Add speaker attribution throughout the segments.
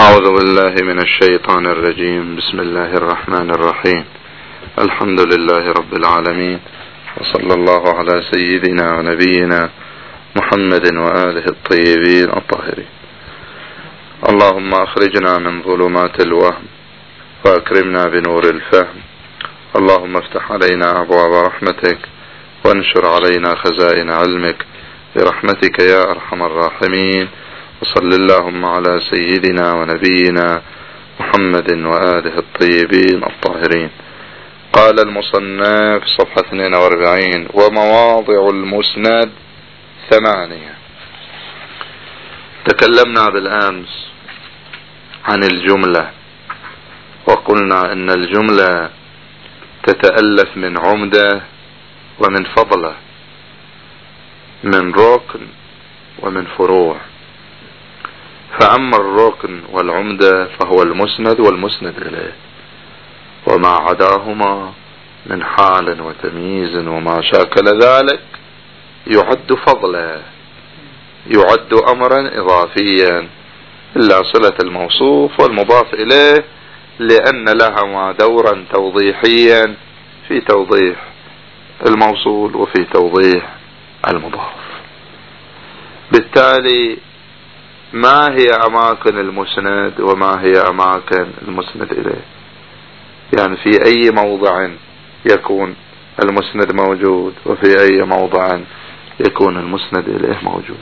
Speaker 1: أعوذ بالله من الشيطان الرجيم. بسم الله الرحمن الرحيم. الحمد لله رب العالمين، وصلى الله على سيدنا ونبينا محمد وآله الطيبين الطاهرين. اللهم أخرجنا من ظلمات الوهم وأكرمنا بنور الفهم. اللهم افتح علينا أبواب رحمتك وانشر علينا خزائن علمك برحمتك يا أرحم الراحمين. وصل اللهم على سيدنا ونبينا محمد وآله الطيبين الطاهرين. قال المصنف صفحة 42: ومواضع المسند 8. تكلمنا بالأمس عن الجملة، وقلنا أن الجملة تتألف من عمدة ومن فضلة، من ركن ومن فروع. فأما الركن والعمدة فهو المسند والمسند إليه، وما عداهما من حال وتمييز وما شاكل ذلك يعد فضلا، يعد أمرا إضافيا، إلا صلة الموصوف والمضاف إليه، لأن لهما دورا توضيحيا في توضيح الموصول وفي توضيح المضاف. بالتالي ما هي أماكن المسند وما هي أماكن المسند إليه؟ يعني في أي موضع يكون المسند موجود، وفي أي موضع يكون المسند إليه موجود.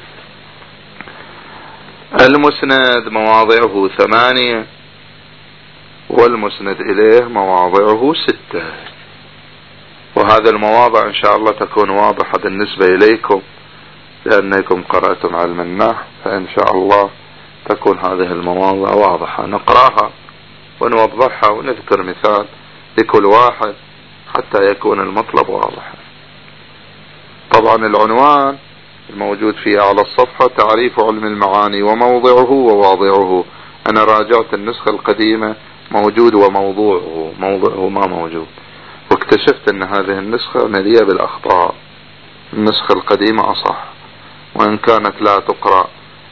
Speaker 1: المسند مواضعه 8، والمسند إليه مواضعه 6. وهذا المواضع إن شاء الله تكون واضحة بالنسبة إليكم، لأنكم قرأتم علم النحو، فإن شاء الله تكون هذه المواضع واضحة. نقرأها ونوضحها ونذكر مثال لكل واحد حتى يكون المطلب واضحا. طبعا العنوان الموجود في أعلى الصفحة تعريف علم المعاني وموضعه وواضعه. أنا راجعت النسخة القديمة، موجود وموضوعه، موضعه ما موجود، واكتشفت أن هذه النسخة مليئة بالأخطاء. النسخة القديمة أصح، وإن كانت لا تقرأ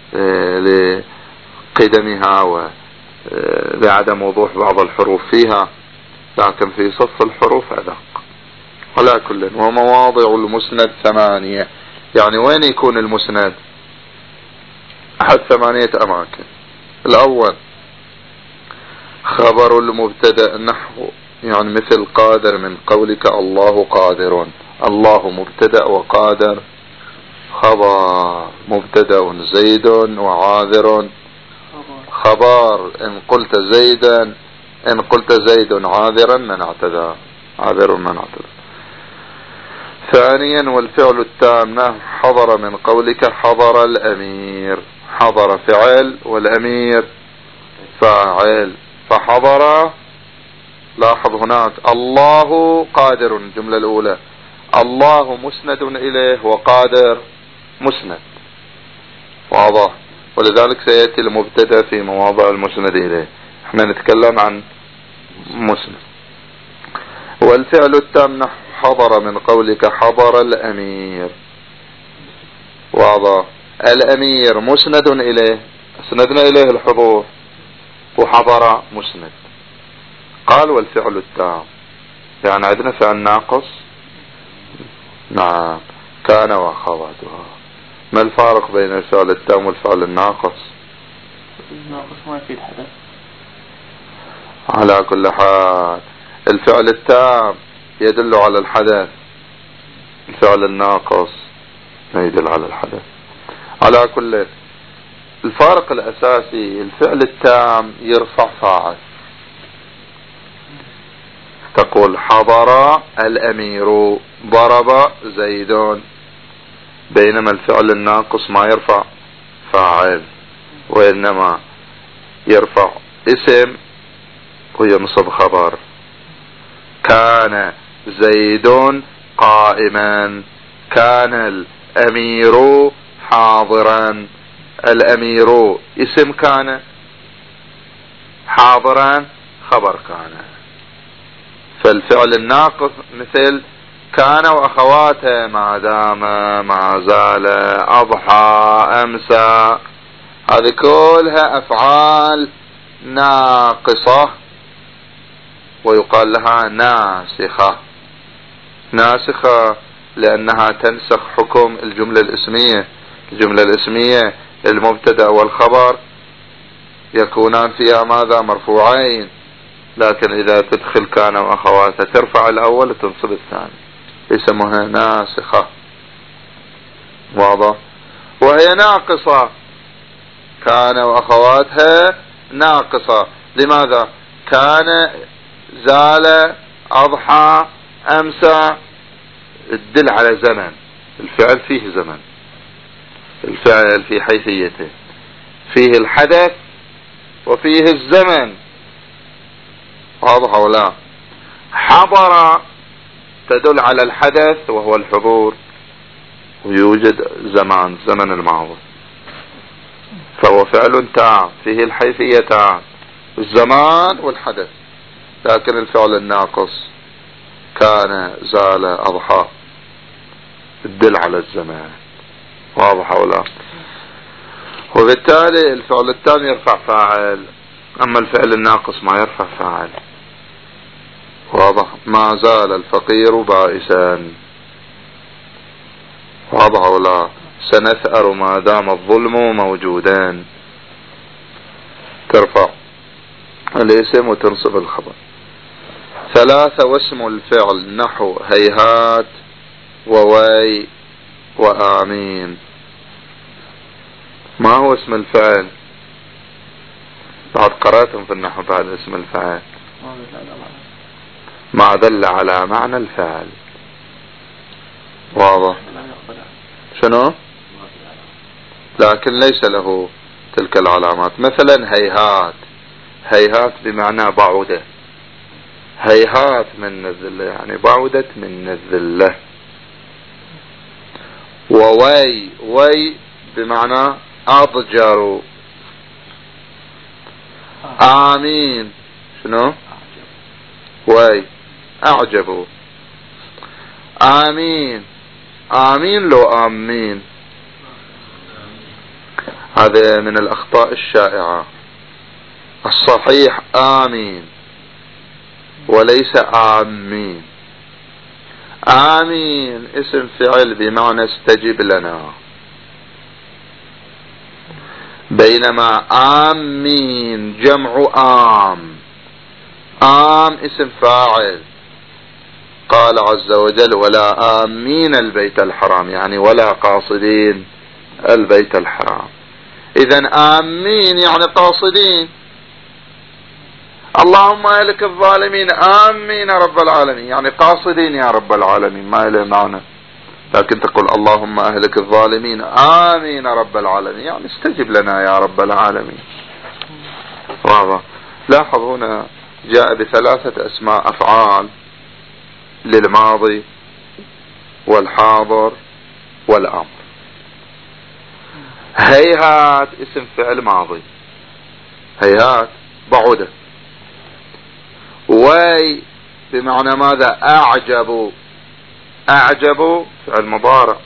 Speaker 1: لقدمها ولعدم وضوح بعض الحروف فيها، لكن في صف الحروف أدق. ولا كل. ومواضع المسند 8، يعني وين يكون المسند؟ أحد 8 أماكن. الأول خبر المبتدأ، نحو يعني مثل قادر من قولك الله قادر. الله مبتدأ وقادر خبر. مبتدأ زيد وعاذر خبر. إن قلت زيدا، إن قلت زيد عاذرا منعت ذا، عاذر منعت ذا. ثانيا والفعل التام، نحو حضر من قولك حضر الأمير. حضر فعل والأمير فاعل، فحضر. لاحظ هناك الله قادر، الجملة الأولى الله مسند إليه وقادر مسند، واضح. ولذلك سيأتي المبتدأ في مواضع المسند إليه. احنا نتكلم عن مسند. والفعل التام، نحو حضر من قولك حضر الأمير، واضح. الأمير مسند إليه، أسندنا إليه الحضور، وحضر مسند. قال والفعل التام، يعني عندنا فعل ناقص. نعم، كان وأخواتها. ما الفارق بين الفعل التام والفعل الناقص؟
Speaker 2: الناقص ما يفيد حدث.
Speaker 1: على كل حال الفعل التام يدل على الحدث، الفعل الناقص ما يدل على الحدث. على كل، الفارق الأساسي الفعل التام يرفع فاعل، تقول حضر الأمير ضرب زيد، بينما الفعل الناقص ما يرفع فاعل، وإنما يرفع اسم وينصب خبر. كان زيد قائما، كان الأمير حاضرا. الأمير اسم كان، حاضرا خبر كان. فالفعل الناقص مثل كان وأخواته، ما دام، ما زال، أضحى، أمسى، هذه كلها أفعال ناقصة ويقال لها ناسخة. ناسخة لأنها تنسخ حكم الجملة الاسمية. الجملة الاسمية المبتدأ والخبر يكونان فيها ماذا؟ مرفوعين، لكن إذا تدخل كان وأخواتها ترفع الأول وتنصب الثاني، يسموها ناسخة. واضح؟ وهي ناقصة، كان وأخواتها ناقصة. لماذا؟ كان، زال، أضحى، أمسى، تدل على زمن. الفعل فيه زمن، الفعل في حيثيته فيه الحدث وفيه الزمن. واضح أو لا؟ حضر تدل على الحدث وهو الحضور، ويوجد زمان، زمن الماضي، فهو فعل تام فيه الحيثية تام، الزمان والحدث. لكن الفعل الناقص كان، زال، أضحى تدل على الزمان. واضح أو لا؟ وبالتالي الفعل التام يرفع فاعل، أما الفعل الناقص ما يرفع فاعل. واضح؟ ما زال الفقير بائسا. واضح أو لا؟ سنثأر ما دام الظلم موجودا، ترفع الاسم وتنصب الخبر. 3. واسم الفعل نحو هيهات ووي وآمين. ما هو اسم الفعل؟ بعد قرأتم في النحو بعد اسم الفعل ما دل على معنى الفعل. واضح؟ شنو؟ لكن ليس له تلك العلامات. مثلا هيهات، هيهات بمعنى بعودة، هيهات من الذلة يعني بعدت من الذلة. ووي، وي بمعنى أضجر. آمين، شنو؟ وي أعجبوا. آمين، آمين لو آمين، هذا من الأخطاء الشائعة. الصحيح آمين وليس آمين. آمين اسم فعل بمعنى استجب لنا، بينما آمين جمع آم. آم اسم فاعل. قال عز وجل ولا آمين البيت الحرام، يعني ولا قاصدين البيت الحرام. إذن آمين يعني قاصدين. اللهم أهلك الظالمين آمين رب العالمين، يعني قاصدين يا رب العالمين، ما له معنى. لكن تقول اللهم أهلك الظالمين آمين رب العالمين، يعني استجب لنا يا رب العالمين. واضح؟ لاحظ هنا جاء ب3 أسماء أفعال للماضي والحاضر والأمر. هيهات اسم فعل ماضي، هيهات بعودة. وي بمعنى ماذا؟ أعجبوا، أعجبوا فعل مضارع.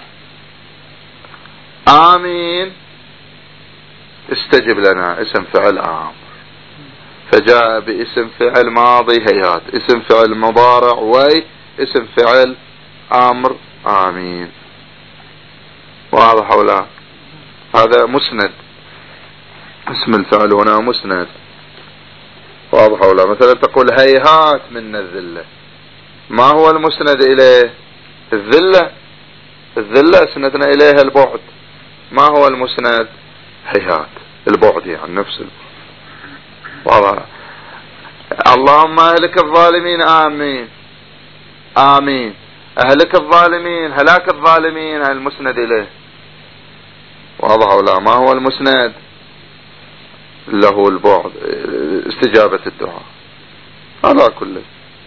Speaker 1: آمين استجب لنا اسم فعل آمر، فجاء باسم فعل ماضي هيهات، اسم فعل مضارع وي، اسم فعل أمر آمين. واضح ولا؟ هذا مسند، اسم الفعل هنا مسند. واضح ولا؟ مثلا تقول هيهات من الذلة، ما هو المسند إليه؟ الذلة. الذلة اسندنا إليها البعد، ما هو المسند؟ هيهات، البعد يعني نفس البعد. واضح؟ اللهم أهلك الظالمين آمين، آمين أهلك الظالمين، هلاك الظالمين المسند إليه. واضح ولا؟ ما هو المسند؟ له البعد، استجابة الدعاء على كل.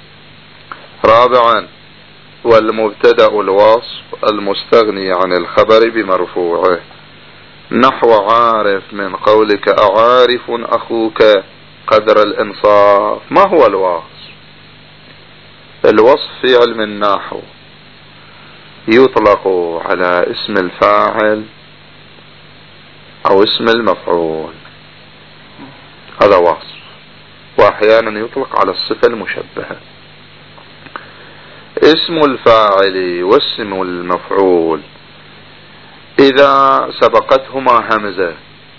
Speaker 1: 4. والمبتدأ الوصف المستغني عن الخبر بمرفوعه، نحو عارف من قولك أعارف أخوك قدر الإنصاف. ما هو الوصف؟ الوصف في علم النحو يطلق على اسم الفاعل أو اسم المفعول هذا وصف، وأحيانا يطلق على الصفة المشبهة. اسم الفاعل واسم المفعول إذا سبقتهما همزة،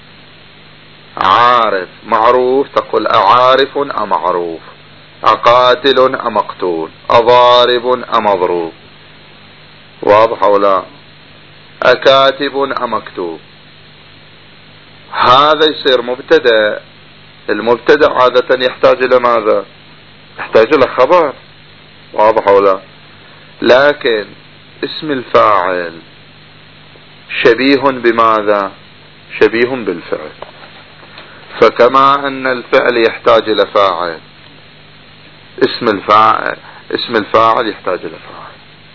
Speaker 1: عارف معروف تقول أعارف أم معروف، أقاتل أم مقتول، أضارب أم مضروب، واضح أو لا؟ أكاتب أم مكتوب. هذا يصير مبتدأ. المبتدأ عادة يحتاج إلى ماذا؟ يحتاج إلى خبر، واضح أو لا؟ لكن اسم الفاعل شبيه بماذا؟ شبيه بالفعل. فكما أن الفعل يحتاج إلى فاعل، اسم الفاعل يحتاج إلى فاعل،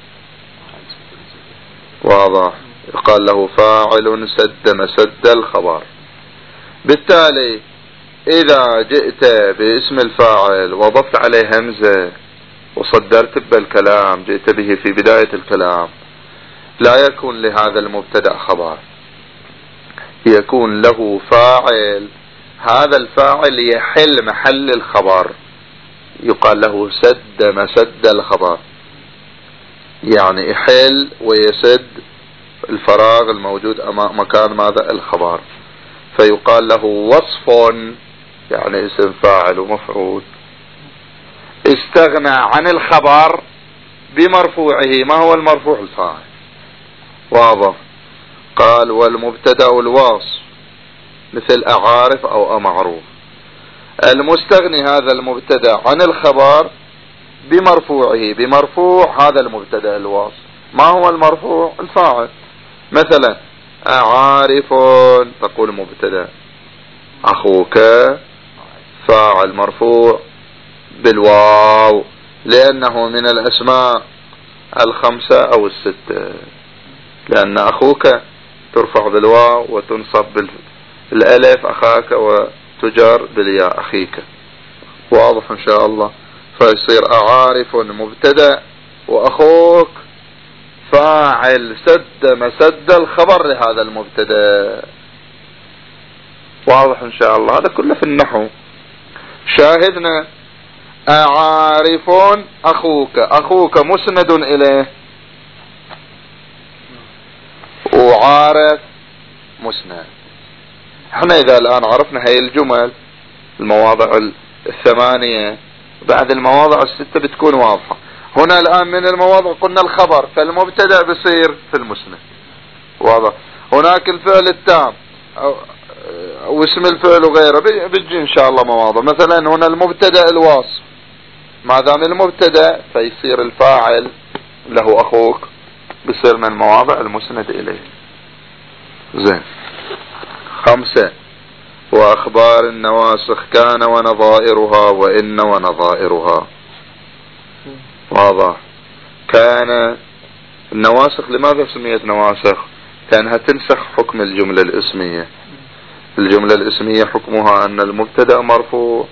Speaker 1: واضح؟ يقال له فاعل سد مسد الخبر. بالتالي إذا جئت باسم الفاعل وضفت عليه همزة وصدرت بالكلام، جئت به في بداية الكلام، لا يكون لهذا المبتدأ خبر، يكون له فاعل. هذا الفاعل يحل محل الخبر، يقال له سد مسد الخبر، يعني يحل ويسد الفراغ الموجود أمام مكان ماذا؟ الخبر. فيقال له وصف، يعني اسم فاعل ومفعول استغنى عن الخبر بمرفوعه. ما هو المرفوع؟ الفاعل، واضح؟ قال والمبتدأ الوصف مثل أعارف أو أمعروف. المستغني هذا المبتدأ عن الخبر بمرفوعه، بمرفوع هذا المبتدأ الوصف. ما هو المرفوع؟ الفاعل. مثلا أعارف تقول مبتدأ، أخوك فاعل مرفوع بالواو لأنه من الأسماء الخمسة أو الستة، لأن أخوك ترفع بالواو وتنصب بالألف، أخاك وتجر بالياء أخيك، واضح إن شاء الله. فيصير أعارف مبتدأ وأخوك فاعل سد مسد الخبر لهذا المبتدأ، واضح إن شاء الله. هذا كله في النحو. شاهدنا أعارف أخوك، أخوك مسند إليه، وعارف مسند. احنا إذا الآن عرفنا هاي الجمل، المواضع الثمانية، بعد المواضع الستة بتكون واضحة. هنا الآن من المواضع قلنا الخبر، فالمبتدأ بصير في المسند، واضح. هناك الفعل التام واسم الفعل وغيره بيجي إن شاء الله مواضع. مثلا هنا المبتدأ الوصف، ما دام المبتدأ فيصير الفاعل له أخوك، بصير من المواضع المسند إليه. زين. 5 وأخبار النواسخ كان ونظائرها وإن ونظائرها، واضح. كان النواسخ لماذا سميت نواسخ؟ كأنها تنسخ حكم الجملة الاسمية. الجملة الاسمية حكمها أن المبتدأ مرفوع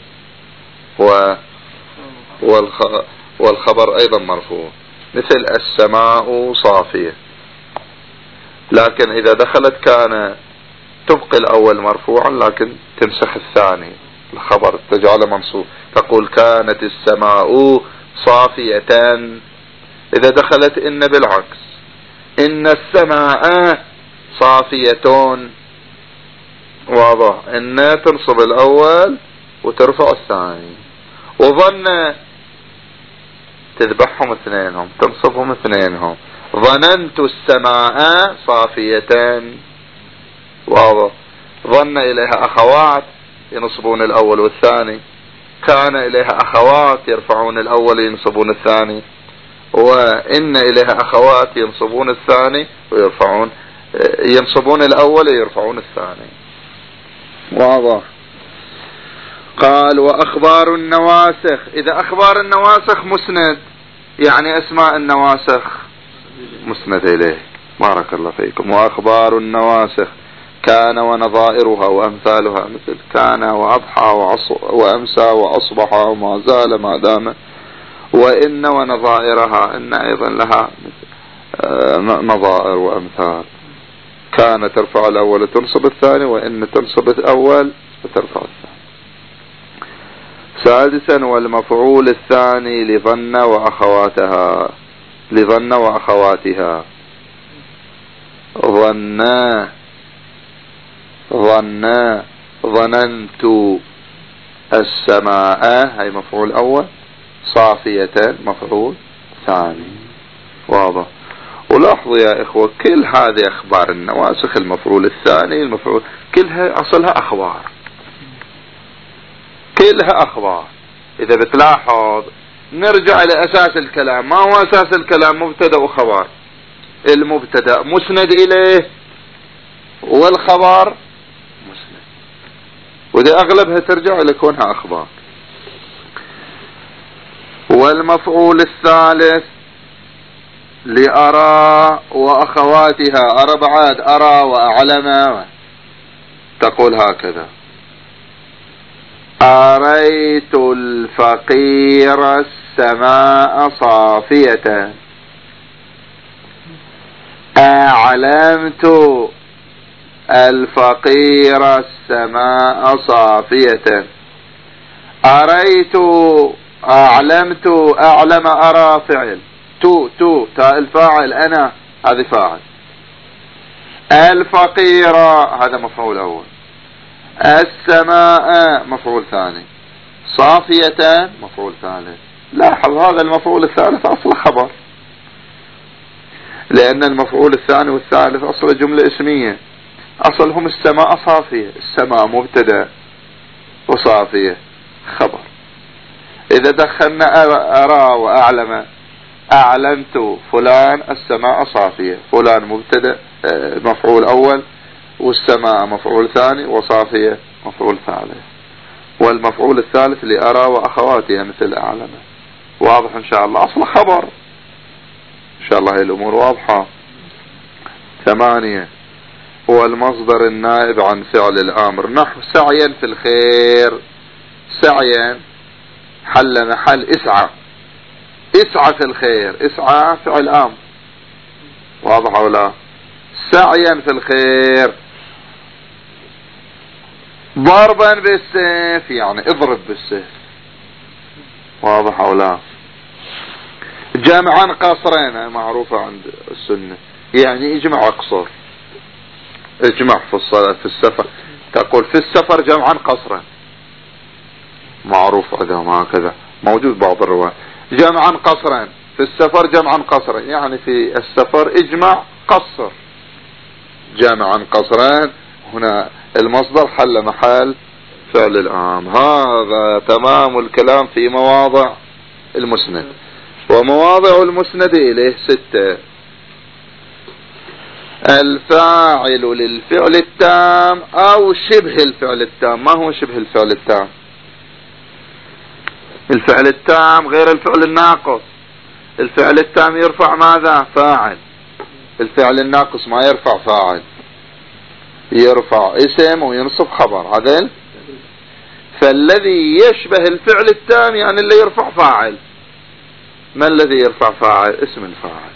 Speaker 1: والخبر أيضا مرفوع، مثل السماء صافية. لكن إذا دخلت كان تبقي الأول مرفوعا لكن تنسخ الثاني، الخبر تجعله منصوب، تقول كانت السماء صافية. إذا دخلت إن بالعكس، إن السماء صافية، واضح. إن تنصب الأول وترفع الثاني. وظن تذبحهم اثنينهم، تنصبهم اثنينهم. ظننت السماء صافية، واضح. ظن إليها أخوات ينصبون الأول والثاني، كان إليها أخوات يرفعون الأول ينصبون الثاني، وإن إليها أخوات ينصبون الثاني ويرفعون، ينصبون الأول ويرفعون الثاني، واضح. قال وأخبار النواسخ، إذا أخبار النواسخ مسند، يعني أسماء النواسخ مسند إليه، بارك الله فيكم. وأخبار النواسخ كان ونظائرها وأمثالها، مثل كان وأضحى وأمسى وأصبح وما زال ما دام. وإن ونظائرها، إن أيضا لها نظائر وأمثال. كان ترفع الأول وتنصب الثاني، وإن تنصب الأول وترفع الثاني. سادسا والمفعول الثاني لظن وأخواتها، لظن وأخواتها. ظنا، ظنا، ظننت السماء، هاي مفعول أول. صافية مفعول ثاني. واضح. ولاحظوا يا إخوة كل هذه أخبار النواسخ، المفعول الثاني، المفعول، كلها أصلها أخبار، كلها أخبار. إذا بتلاحظ نرجع لأساس الكلام. ما هو أساس الكلام؟ مبتدأ وخبر. المبتدأ مسند إليه والخبر مسند، وده أغلبها ترجع إلى كونها أخبار. والمفعول الثالث لأرى وأخواتها. أرى بعد، أرى وأعلم. تقول هكذا: أريت الفقير السماء صافية، أعلمت الفقير السماء صافية. أريت، أعلمت، أعلم، أرى فعل، تو تاء الفاعل أنا، هذه فاعل. الفقير هذا مفعول أول. السماء مفعول ثاني. صافية مفعول ثالث. لاحظ هذا المفعول الثالث أصل خبر، لأن المفعول الثاني والثالث أصل جملة اسمية. أصلهم السماء صافية، السماء مبتدأ وصافية خبر. إذا دخلنا أرى وأعلم، أعلمت فلان السماء صافية، فلان مبتدأ مفعول أول، والسماء مفعول ثاني، وصافية مفعول ثالث. والمفعول الثالث لأرى وأخواتها مثل أعلم. واضح إن شاء الله؟ أصل خبر. إن شاء الله هي الأمور واضحة. 8 هو المصدر النائب عن فعل الأمر، نحو سعيا في الخير. سعيا حل محل اسعى، اسعى في الخير، اسعى فعل أمر. واضح أو لا؟ سعيا في الخير. ضربا بالسيف يعني اضرب بالسيف. واضح أو لا؟ جمعا قصرين معروفة عند السنة، يعني اجمع اقصر. اجمع في الصلاة في السفر، تقول في السفر جمعا قصرا، معروف هذا هكذا موجود بعض الروايات. جمعا قصرا في السفر، جمعا قصرا يعني في السفر اجمع قصر. جمعا قصرا هنا المصدر حل محل فعل الأمر. هذا تمام الكلام في مواضع المسند. ومواضع المسند إليه 6. الفاعل للفعل التام أو شبه الفعل التام. ما هو شبه الفعل التام؟ الفعل التام غير الفعل الناقص. الفعل التام يرفع ماذا؟ فاعل. الفعل الناقص ما يرفع فاعل، يرفع اسم وينصب خبر. عدل. فالذي يشبه الفعل التام يعني اللي يرفع فاعل. ما الذي يرفع فاعل؟ اسم الفاعل.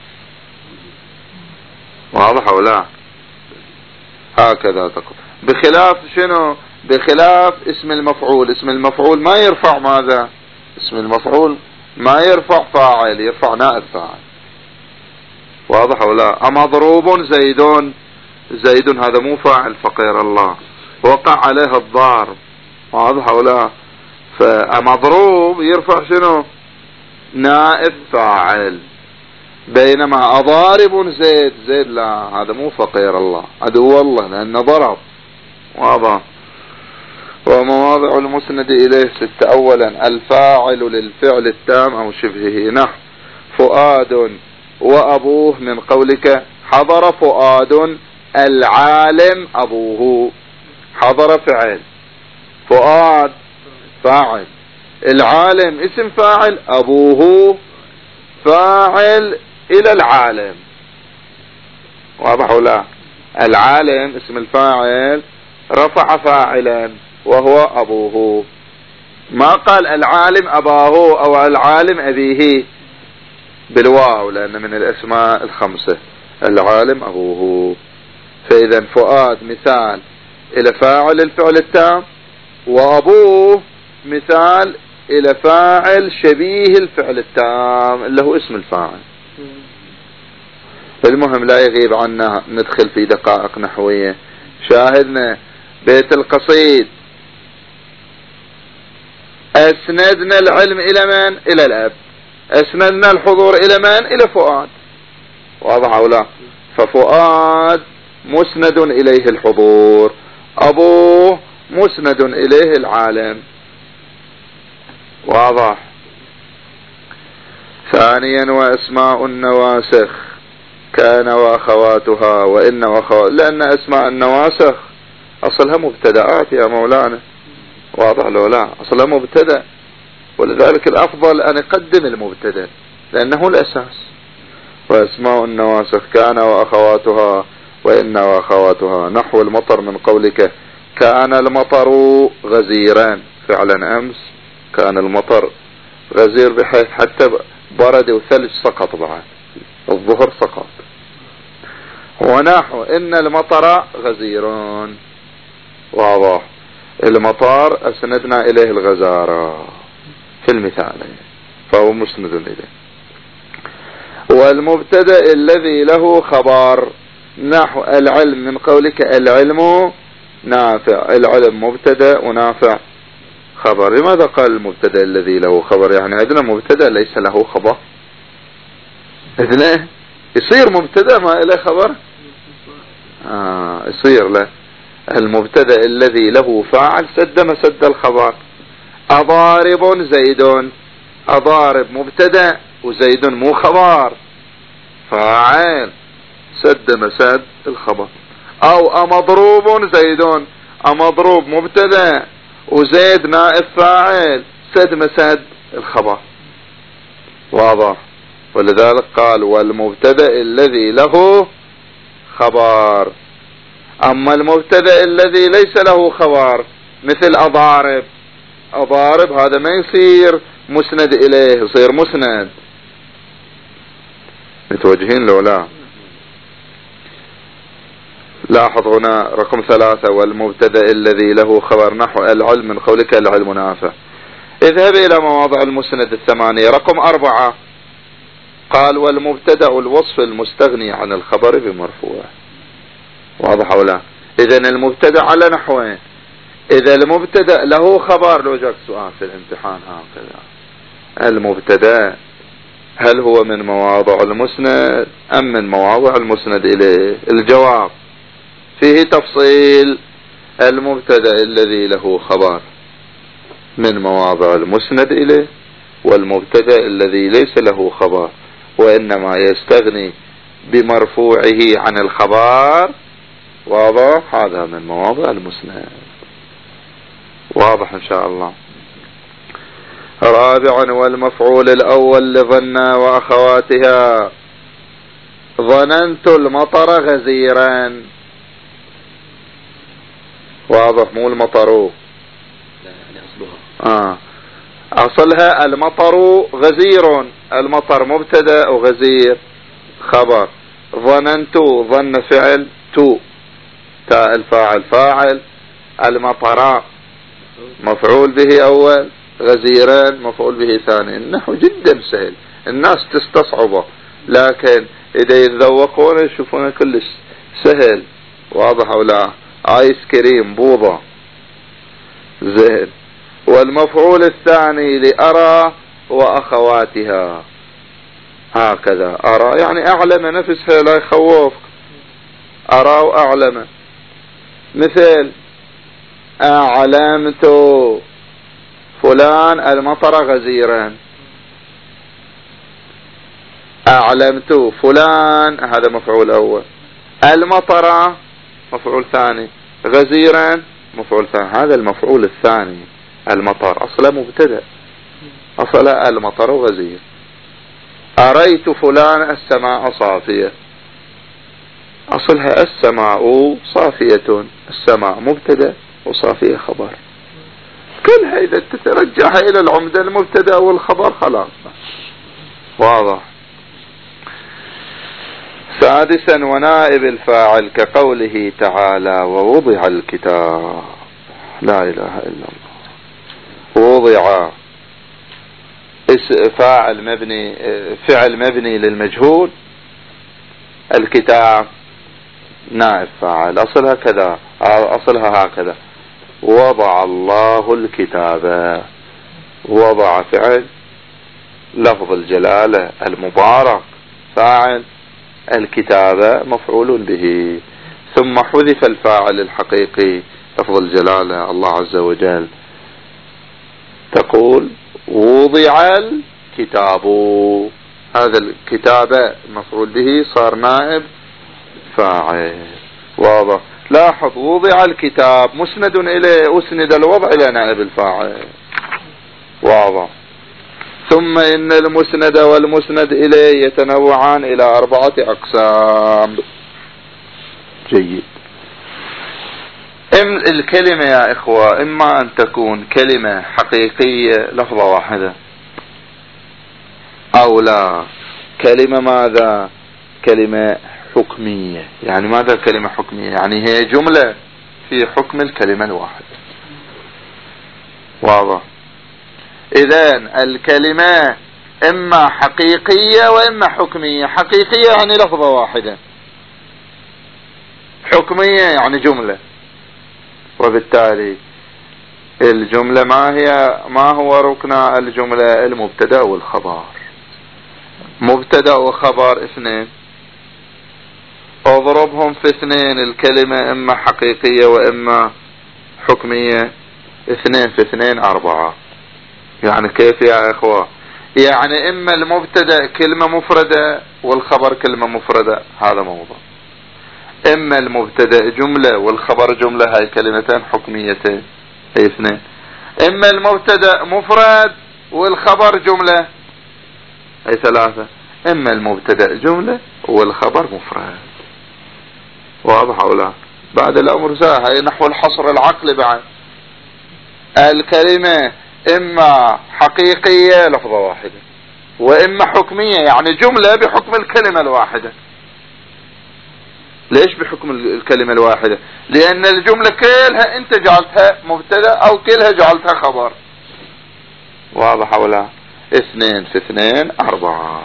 Speaker 1: واضح أو لا؟ هكذا تقول. بخلاف شنو؟ بخلاف اسم المفعول. اسم المفعول ما يرفع ماذا؟ اسم المفعول ما يرفع فاعل، يرفع نائب فاعل. واضح أو لا؟ أمضروب زيد، زيد هذا مو فاعل فقير الله، وقع عليه الضارب. واضح أو لا؟ فمضروب يرفع شنو؟ نائب فاعل. بينما أضارب زيد، زيد لا، هذا مو فقير الله، عدو الله لأنه ضرب. واضح. ومواضع المسند إليه 6. أولا الفاعل للفعل التام أو شبهه، نحو فؤاد وأبوه من قولك حضر فؤاد العالم أبوه. حضر فعل، فؤاد فاعل، العالم اسم فاعل، أبوه فاعل إلى العالم. واضح ولا؟ العالم اسم الفاعل رفع فاعلا وهو أبوه، ما قال العالم أباه أو العالم أبيه بالواو، لأن من الأسماء 5 العالم أبوه. فإذا فؤاد مثال إلى فاعل الفعل التام، وأبوه مثال إلى فاعل شبيه الفعل التام اللي هو اسم الفاعل. المهم لا يغيب عنا ندخل في دقائق نحوية. شاهدنا بيت القصيد أسندنا العلم إلى من؟ إلى الأب. أسندنا الحضور إلى من؟ إلى فؤاد. واضح أو لا؟ ففؤاد مسند إليه الحضور، أبوه مسند إليه العالم. واضح. ثانيا وأسماء النواسخ كان وأخواتها وإن لأن أسماء النواسخ أصلها مبتدأات يا مولانا. واضح لو لا؟ أصلها مبتدأ، ولذلك الأفضل أن يقدم المبتدأ لأنه الأساس. وأسماء النواسخ كان وأخواتها وإن وأخواتها، نحو المطر من قولك كان المطر غزيرا، فعلا أمس كان المطر غزير بحيث حتى برد وثلج سقط بعد الظهر سقط. ونحو إن المطر غزيرون. واضح. المطار أسندنا إليه الغزارة في المثال فهو مسند إليه. والمبتدأ الذي له خبر نحو العلم من قولك العلم نافع، العلم مبتدأ ونافع خبر. لماذا قال المبتدأ الذي له خبر؟ يعني عندنا مبتدأ ليس له خبر، إذن يصير مبتدأ ما إله خبر؟ يصير له. المبتدأ الذي له فاعل سد مسد الخبر. أضارب زيد، أضارب مبتدأ وزيد مو خبر، فاعل سد مسد الخبر. أو أمضروب زيد، أمضروب مبتدأ وزيد نائب فاعل سد مسد الخبر. واضح. ولذلك قال والمبتدأ الذي له خبر. أما المبتدأ الذي ليس له خبر مثل أضارب، أضارب هذا ما يصير مسند إليه، يصير مسند. متوجهين لو لا؟ لاحظ هنا رقم 3 والمبتدأ الذي له خبر نحو العلم من قولك العلم نافع. اذهب إلى مواضع المسند 8. رقم 4 قال والمبتدأ الوصف المستغني عن الخبر بمرفوع. واضح أو لا؟ إذن المبتدأ على نحوين. إذا المبتدأ له خبر، لو جاك سؤال في الامتحان هكذا المبتدأ هل هو من مواضع المسند أم من مواضع المسند إليه؟ الجواب فيه تفصيل. المبتدأ الذي له خبر من مواضع المسند إليه، والمبتدأ الذي ليس له خبر وإنما يستغني بمرفوعه عن الخبر، واضح، هذا من مواضع المسند. واضح إن شاء الله. رابعا والمفعول الأول لظن وأخواتها ظننت المطر غزيرا. واضح، مو المطر
Speaker 2: يعني أصلها
Speaker 1: أصلها المطر غزير، المطر مبتدأ وغزير خبر. ظننت ظن فعل، تو تاء الفاعل فاعل، المطر مفعول به أول، غزيرا مفعول به ثاني. النحو جدا سهل، الناس تستصعبه لكن إذا يتذوقون يشوفون كلش سهل. واضح أو لا؟ آيس كريم بوضة زين. والمفعول الثاني لأرى وأخواتها هكذا. أرى يعني أعلم نفسها لا يخوفك، أرى وأعلم. مثل أعلمت فلان المطر غزيرا، أعلمت فلان هذا مفعول أول، المطر مفعول ثاني، غزيرا مفعول ثاني. هذا المفعول الثاني. المطر أصلا مبتدأ، أصلا المطر غزير. أريت فلان السماء صافية، أصلها السماء صافية، السماء مبتدأ وصافية خبر. كلها إذا تترجح إلى العمدة المبتدأ والخبر خلاص. واضح. سادسا ونائب الفاعل كقوله تعالى ووضع الكتاب. لا إله إلا الله. وضع فاعل مبني، فعل مبني للمجهول، الكتاب نائب فاعل، أصلها كذا، أصلها هكذا. وضع الله الكتاب، وضع فعل، لفظ الجلالة المبارك فاعل، الكتابة مفعول به، ثم حذف الفاعل الحقيقي لفظ الجلالة الله عز وجل. تقول وضع الكتاب، هذا الكتابة مفعول به صار نائب فاعل. واضح؟ لاحظ وضع الكتاب مسند إليه، أسند الوضع إلى نائب الفاعل. واضح؟ ثم إن المسند والمسند إليه يتنوعان إلى 4 أقسام. جيد. الكلمة يا إخوة إما أن تكون كلمة حقيقية لفظة واحدة، أو لا كلمة ماذا؟ كلمة حكمية. يعني ماذا كلمة حكمية؟ يعني هي جملة في حكم الكلمة الواحدة. واضح؟ إذن الكلمة إما حقيقية وإما حكمية. حقيقية يعني لفظة واحدة، حكمية يعني جملة. وبالتالي الجملة ما هو ركن الجملة؟ المبتدأ والخبر. مبتدأ وخبر 2، اضربهم في 2. الكلمة إما حقيقية وإما حكمية، 2 في 2 4. يعني كيف يا إخوة؟ يعني إما المبتدأ كلمة مفردة والخبر كلمة مفردة، هذا موضوع. إما المبتدأ جملة والخبر جملة، هاي كلمتين حكميتين، هي 2. إما المبتدأ مفرد والخبر جملة، هي 3. إما المبتدأ جملة والخبر مفرد. واضح أو لا؟ بعد الأمر سهل، هي نحو الحصر العقلي. بعد الكلمة إما حقيقية لفظة واحدة، وإما حكمية يعني جملة بحكم الكلمة الواحدة. ليش بحكم الكلمة الواحدة؟ لأن الجملة كلها أنت جعلتها مبتدأ أو كلها جعلتها خبر. واضح أو لا؟ 2 في 2 4.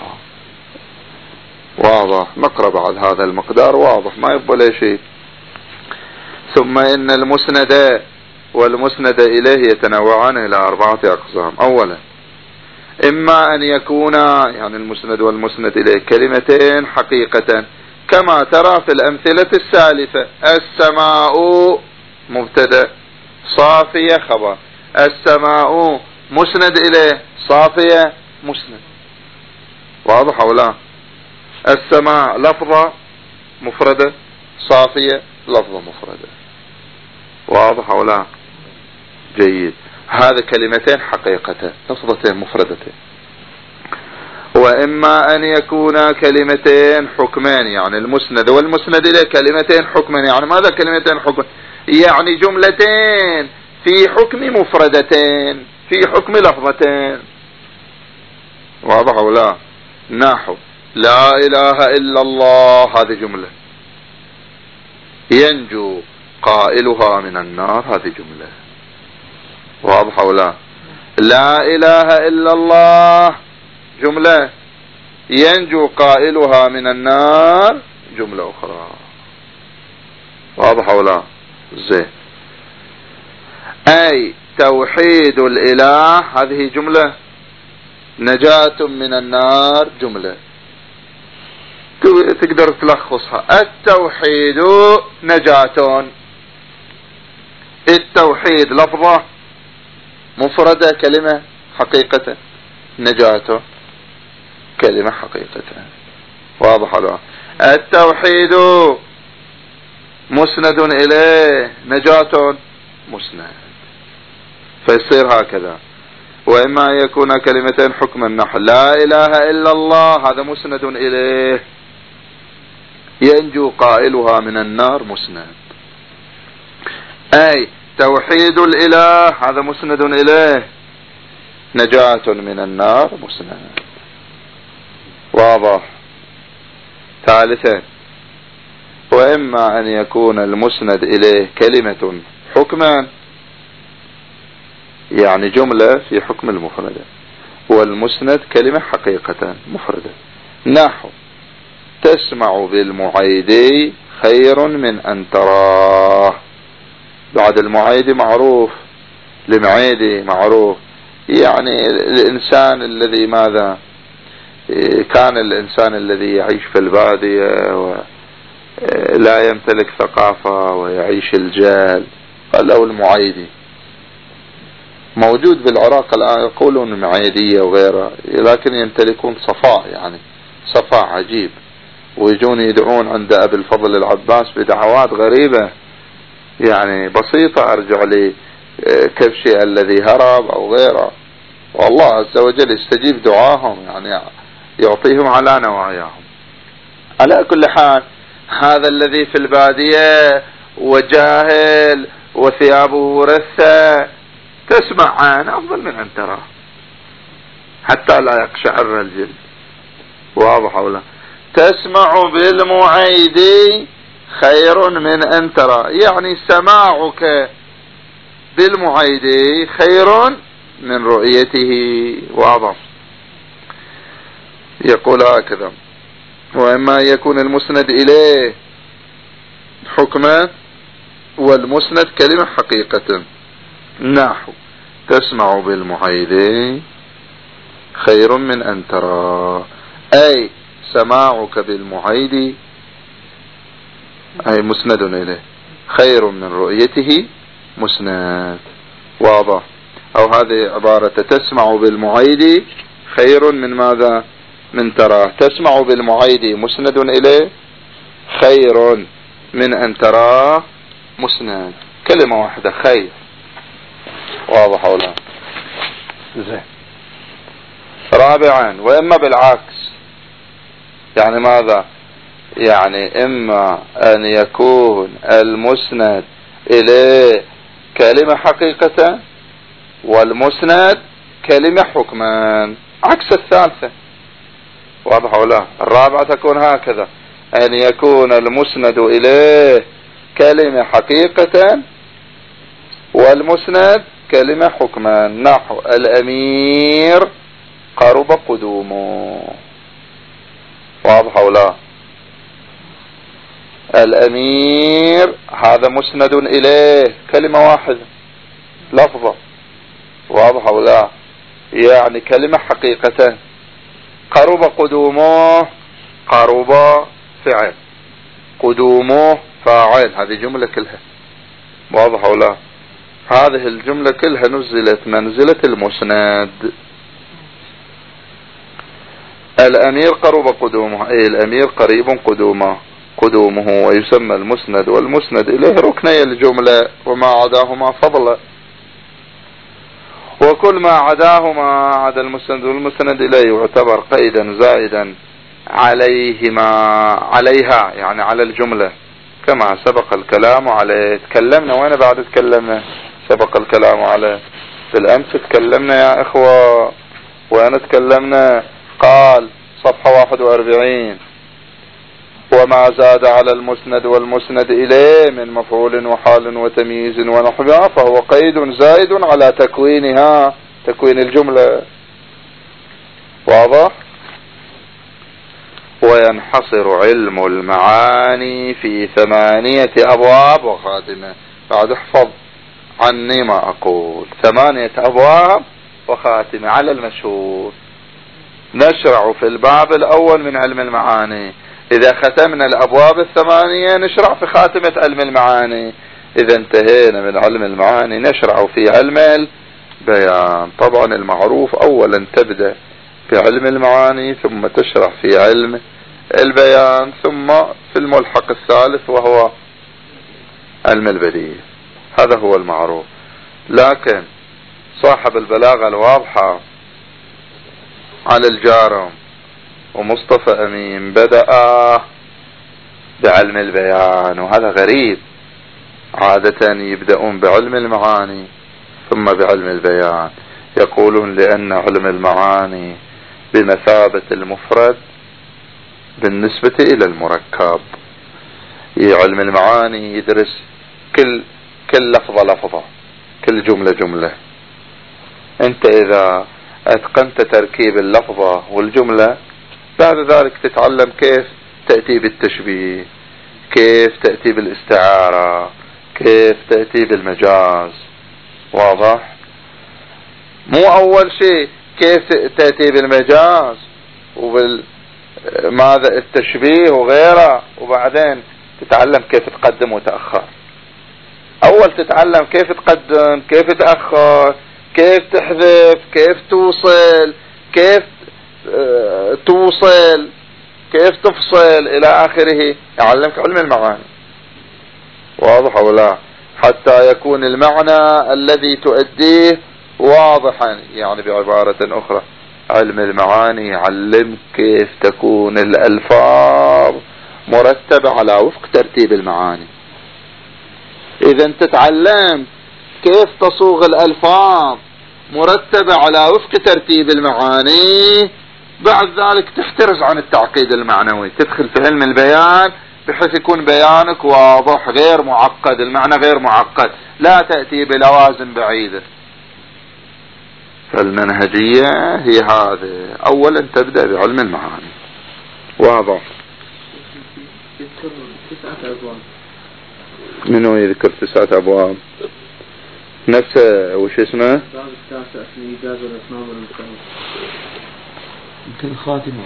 Speaker 1: واضح؟ نقرأ بعد هذا المقدار. واضح؟ ما يبقى له شيء. ثم إن المسند والمسند إليه يتنوعان إلى 4 أقسام. أولا إما أن يكون يعني المسند والمسند إليه كلمتين حقيقة، كما ترى في الأمثلة السالفة. السماء مبتدأ، صافية خبر. السماء مسند إليه، صافية مسند. واضح أو لا؟ السماء لفظة مفردة، صافية لفظة مفردة. واضح أو لا؟ جيد. هذا كلمتين حقيقة، لفظتين مفردتين. وإما أن يكون كلمتين حكمان، يعني المسند والمسند إليه كلمتين حكمان. يعني ماذا كلمتين حكمان؟ يعني جملتين في حكم مفردتين، في حكم لفظتين. واضح أو لا؟ نحو لا إله إلا الله، هذه جملة. ينجو قائلها من النار، هذه جملة. واضح أو لا؟ لا إله إلا الله جملة، ينجو قائلها من النار جملة أخرى. واضح أو لا؟ زين. أي توحيد الإله، هذه جملة. نجاة من النار جملة. تقدر تلخصها: التوحيد نجاة. التوحيد لفظة مفردة كلمة حقيقة، نجاة كلمة حقيقة. واضح له؟ التوحيد مسند إليه، نجاة مسند. فيصير هكذا. وإما يكون كلمتين حكما، نحو لا إله إلا الله، هذا مسند إليه، ينجو قائلها من النار مسند. أي توحيد الإله، هذا مسند إليه، نجاة من النار مسند. واضح؟ ثالثا وإما أن يكون المسند إليه كلمة حكما، يعني جملة في حكم المفردة، والمسند كلمة حقيقة مفردة. نحو تسمع بالمعيدي خير من أن تراه. بعد المعيدي معروف، المعيدي معروف، يعني الإنسان الذي ماذا كان الإنسان الذي يعيش في البادية ولا يمتلك ثقافة ويعيش الجهل، قالوا المعيدي. موجود بالعراق الآن يقولون المعيدية وغيرها، لكن يمتلكون صفاء، يعني صفاء عجيب، ويجون يدعون عند أبي الفضل العباس بدعوات غريبة يعني بسيطة أرجع لي كبشي الذي هرب أو غيره، والله عز وجل يستجيب دعاهم، يعني يعطيهم على نواياهم. على كل حال هذا الذي في البادية وجاهل وثيابه رثة تسمع عنه أفضل من أن تراه حتى لا يقشعر الجلد. واضح ولا؟ تسمع بالمعيدي خير من أن ترى، يعني سماعك بالمعيدي خير من رؤيته. واضح؟ يقول هكذا: وإما يكون المسند إليه حكما والمسند كلمة حقيقة. نحو تسمع بالمعيدي خير من أن ترى، أي سماعك بالمعيدي أي مسند إليه خير من رؤيته مسند. واضح؟ أو هذه عبارة تسمع بالمعيدي خير من ماذا؟ من تراه. تسمع بالمعيدي مسند إليه خير من أن تراه مسند، كلمة واحدة خير. واضح ولا؟ زين. رابعا وإما بالعكس، يعني ماذا؟ يعني إما أن يكون المسند إليه كلمة حقيقة والمسند كلمة حكما، عكس الثالثة. واضح ولا؟ الرابعة تكون هكذا: أن يكون المسند إليه كلمة حقيقة والمسند كلمة حكما. نحو الأمير قرب قدومه. واضح ولا؟ الأمير هذا مسند إليه كلمة واحدة لفظة. واضح ولا؟ يعني كلمة حقيقة. قرب قدومه، قرب فعل، قدومه فاعل، هذه جملة كلها. واضح ولا؟ هذه الجملة كلها نزلت منزلة المسند. الأمير قرب قدومه، أي الأمير قريب قدومه، ويسمى المسند والمسند إليه ركني الجملة، وما عداهما فضلا. وكل ما عداهما عدا المسند والمسند إليه يعتبر قيدا زائدا عليها، يعني على الجملة، كما سبق الكلام عليه. تكلمنا وين بعد تكلمنا؟ سبق الكلام عليه بالأمس، تكلمنا يا إخوة، وين تكلمنا؟ قال صفحة 41: وما زاد على المسند والمسند إليه من مفعول وحال وتمييز ونحوها فهو قيد زائد على تكوينها، تكوين الجملة. واضح؟ وينحصر علم المعاني في 8 أبواب وخاتمة. بعد احفظ عني ما أقول: 8 أبواب وخاتمة على المشهور. نشرع في الباب الأول من علم المعاني، إذا ختمنا الأبواب 8 نشرع في خاتمة علم المعاني. إذا انتهينا من علم المعاني نشرع في علم البيان. طبعا المعروف أولا تبدأ في علم المعاني ثم تشرع في علم البيان ثم في الملحق الثالث وهو علم البديع. هذا هو المعروف. لكن صاحب البلاغة الواضحة على الجارم ومصطفى أمين بدأ بعلم البيان، وهذا غريب. عادة يبدأون بعلم المعاني ثم بعلم البيان. يقولون لأن علم المعاني بمثابة المفرد بالنسبة إلى المركب. علم المعاني يدرس كل لفظة لفظة، كل جملة جملة. انت اذا أتقنت تركيب اللفظة والجملة، بعد ذلك تتعلم كيف تأتي بالتشبيه، كيف تأتي بالاستعارة، كيف تأتي بالمجاز. واضح؟ مو أول شيء كيف تأتي بالمجاز وبالماذا التشبيه وغيره، وبعدين تتعلم كيف تقدم وتأخر. أول تتعلم كيف تقدم، كيف تأخر، كيف تحذف، كيف توصل، كيف توصل، كيف تفصل إلى آخره. يعلمك علم المعاني. واضح أو لا؟ حتى يكون المعنى الذي تؤديه واضحا. يعني بعبارة أخرى، علم المعاني يعلمك كيف تكون الألفاظ مرتبة على وفق ترتيب المعاني. إذا انت تعلمت كيف تصوغ الألفاظ مرتبة على وفق ترتيب المعاني، بعد ذلك تحترز عن التعقيد المعنوي، تدخل في علم البيان بحيث يكون بيانك واضح غير معقد، المعنى غير معقد، لا تأتي بلوازم بعيدة. فالمنهجية هي هذه. أولا تبدأ بعلم المعاني. واضح؟ منو يذكر 9 أبواب؟ نفسه وش اسمه؟
Speaker 2: باب التاسع في إيجاز الأسماء والألقاب. يمكن خاتمة.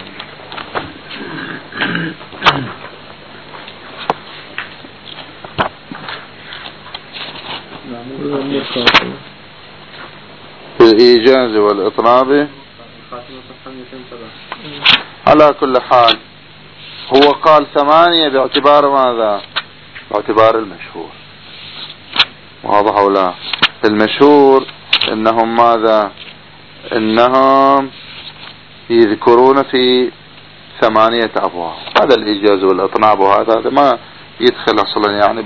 Speaker 1: في الإيجاز والإطناب. على كل حال هو قال 8 باعتبار ماذا؟ باعتبار المشهور. واضح أو لا؟ المشهور انهم ماذا؟ انهم يذكرون في 8 أبواب. هذا الإيجاز والإطناب، وهذا ما يدخل اصلا يعني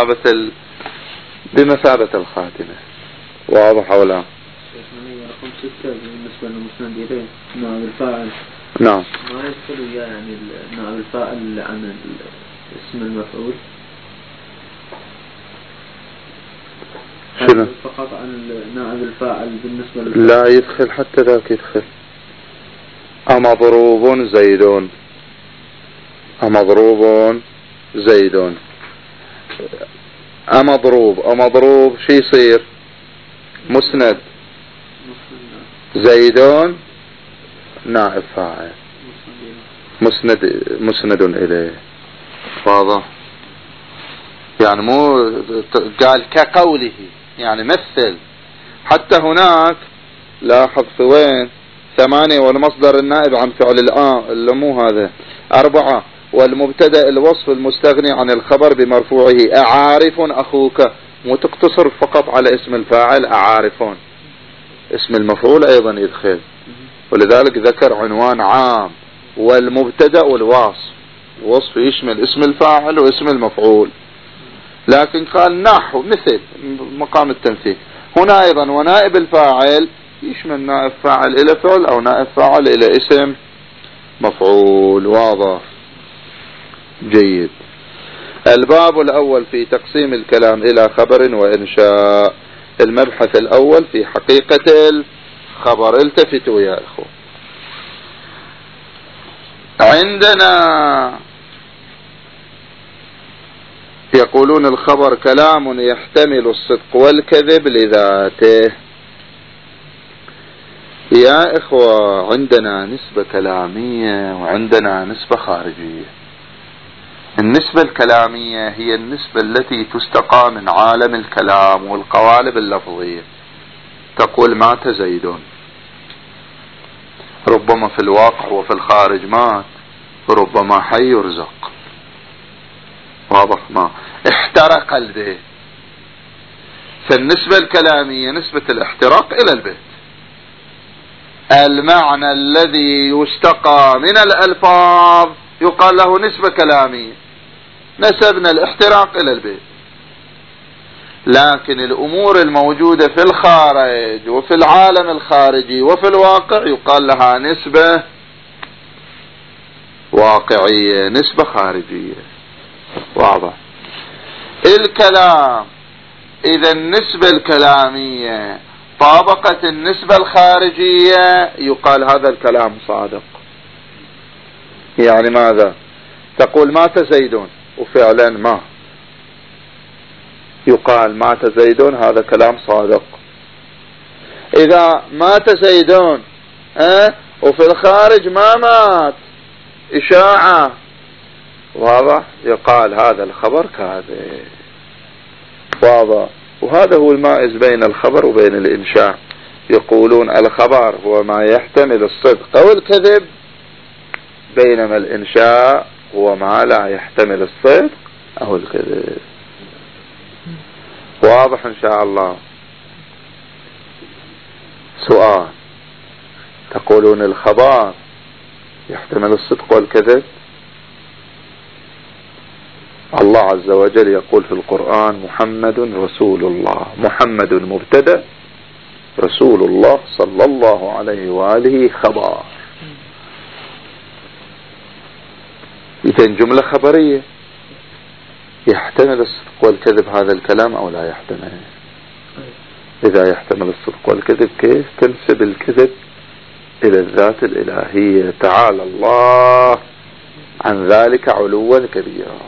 Speaker 1: بمثابة الخاتمة. واضح أو لا؟
Speaker 2: رقم 6 بالنسبة للمسند إليه نائب الفاعل.
Speaker 1: نعم.
Speaker 2: ما يدخل يعني نائب الفاعل عن اسم المفعول.
Speaker 1: شنو؟
Speaker 2: فقط عن نائب الفاعل بالنسبة
Speaker 1: لا يدخل، حتى ذاك يدخل. أمضروب زيد، أمضروب زيد، أمضروب شي يصير؟ مسند. زيدون نائب فاعل، مسند إليه. واضح؟ يعني مو قال كقوله، يعني مثل. حتى هناك لاحظ في وين 8 والمصدر النائب عن فعل اللي مو هذا 4 والمبتدأ الوصف المستغني عن الخبر بمرفوعه أعارف أخوك. مو تقتصر فقط على اسم الفاعل أعارفون، اسم المفعول أيضا يدخل. ولذلك ذكر عنوان عام والمبتدأ والوصف. الوصف يشمل اسم الفاعل واسم المفعول، لكن قال نحو مثل مقام التمثيل. هنا أيضا ونائب الفاعل يشمل نائب فاعل إلى فعل أو نائب فاعل إلى اسم مفعول. واضح؟ جيد. الباب الأول في تقسيم الكلام إلى خبر وإنشاء. المبحث الأول في حقيقة الخبر. التفتوا يا إخوة. عندنا يقولون الخبر كلام يحتمل الصدق والكذب لذاته. يا إخوة عندنا نسبة كلامية وعندنا نسبة خارجية. النسبة الكلامية هي النسبة التي تستقى من عالم الكلام والقوالب اللفظية. تقول مات زيد، ربما في الواقع وفي الخارج مات، ربما حي يرزق. واضح؟ ما احترق البيت. فالنسبة الكلامية نسبة الاحتراق إلى البيت. المعنى الذي يستقى من الألفاظ يقال له نسبة كلامية، نسبنا الاحتراق إلى البيت. لكن الأمور الموجودة في الخارج وفي العالم الخارجي وفي الواقع يقال لها نسبة واقعية، نسبة خارجية. واضح؟ الكلام إذا النسبة الكلامية طابقت النسبة الخارجية يقال هذا الكلام صادق. يعني ماذا؟ تقول مات زيد وفعلا ما، يقال مات زيد، هذا كلام صادق. إذا مات زيد وفي الخارج ما مات، إشاعة، واضح، يقال هذا الخبر كاذب. واضح. وهذا هو المائز بين الخبر وبين الإنشاء. يقولون الخبر هو ما يحتمل الصدق أو الكذب، بينما الإنشاء هو ما لا يحتمل الصدق أو الكذب. واضح إن شاء الله. سؤال: تقولون الخبر يحتمل الصدق والكذب؟ الله عز وجل يقول في القرآن: محمد رسول الله. محمد مبتدأ، رسول الله صلى الله عليه وآله خبر. إذن جملة خبرية، يحتمل الصدق والكذب هذا الكلام أو لا يحتمل؟ إذا يحتمل الصدق والكذب، كيف تنسب الكذب إلى الذات الإلهية؟ تعالى الله عن ذلك علوا كبيرا.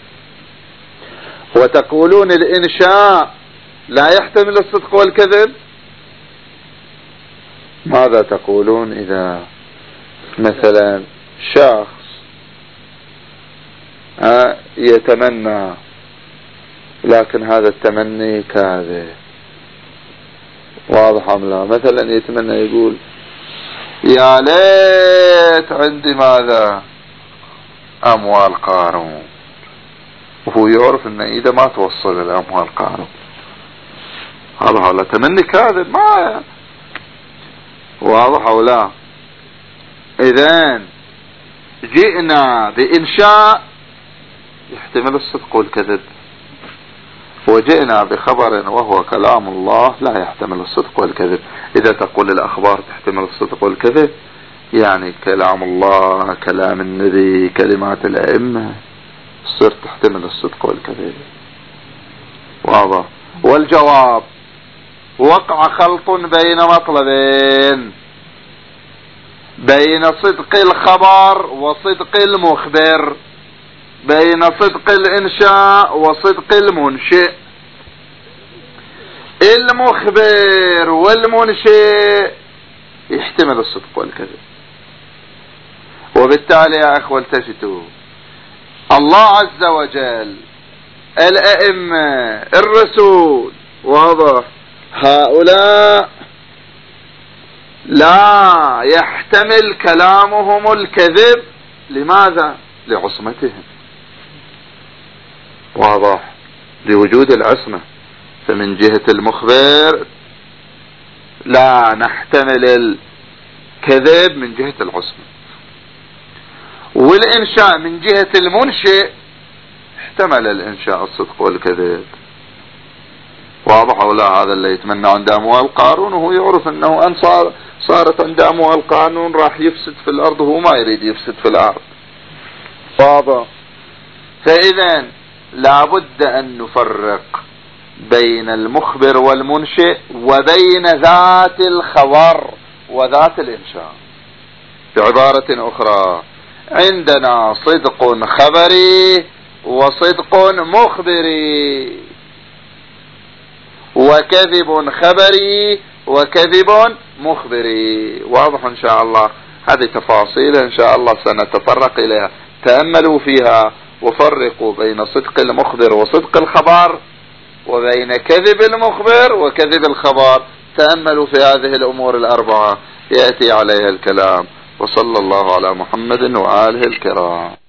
Speaker 1: وتقولون الإنشاء لا يحتمل الصدق والكذب. ماذا تقولون إذا مثلا شخص يتمنى لكن هذا التمني كاذب؟ واضح أم لا؟ مثلا يتمنى يقول: يا ليت عندي ماذا؟ أموال قارون، وهو يعرف أن إذا ما توصل الأموال قارون، هذا تمني كاذب. ما واضح أو لا؟ إذن جئنا بإنشاء يحتمل الصدق والكذب، وجئنا بخبر وهو كلام الله لا يحتمل الصدق والكذب. إذا تقول الأخبار تحتمل الصدق والكذب، يعني كلام الله، كلام النبي، كلمات الأئمة صرت تحتمل الصدق والكذب. واضح. والجواب: وقع خلط بين مطلبين، بين صدق الخبر وصدق المخبر، بين صدق الإنشاء وصدق المنشئ. المخبر والمنشئ يحتمل الصدق والكذب. وبالتالي يا أخوة التفتوا، الله عز وجل، الأئمة، الرسول، واضح، هؤلاء لا يحتمل كلامهم الكذب. لماذا؟ لعصمتهم. واضح، لوجود العصمة. فمن جهة المخبر لا نحتمل الكذب من جهة العصمة، والإنشاء من جهة المنشئ احتمل الإنشاء الصدق والكذب. واضح ولا؟ هذا اللي يتمنى عند أموال قارون وهو يعرف أنه أن صارت عند أموال قارون راح يفسد في الأرض وهو ما يريد يفسد في الأرض. واضح. فإذا لابد أن نفرق بين المخبر والمنشئ وبين ذات الخبر وذات الإنشاء. بعبارة أخرى، عندنا صدق خبري وصدق مخبري، وكذب خبري وكذب مخبري. واضح إن شاء الله. هذه تفاصيل إن شاء الله سنتطرق إليها. تأملوا فيها وفرقوا بين صدق المخبر وصدق الخبر، وبين كذب المخبر وكذب الخبر. تأملوا في هذه الأمور الأربعة يأتي عليها الكلام. وصلى الله على محمد وآله الكرام.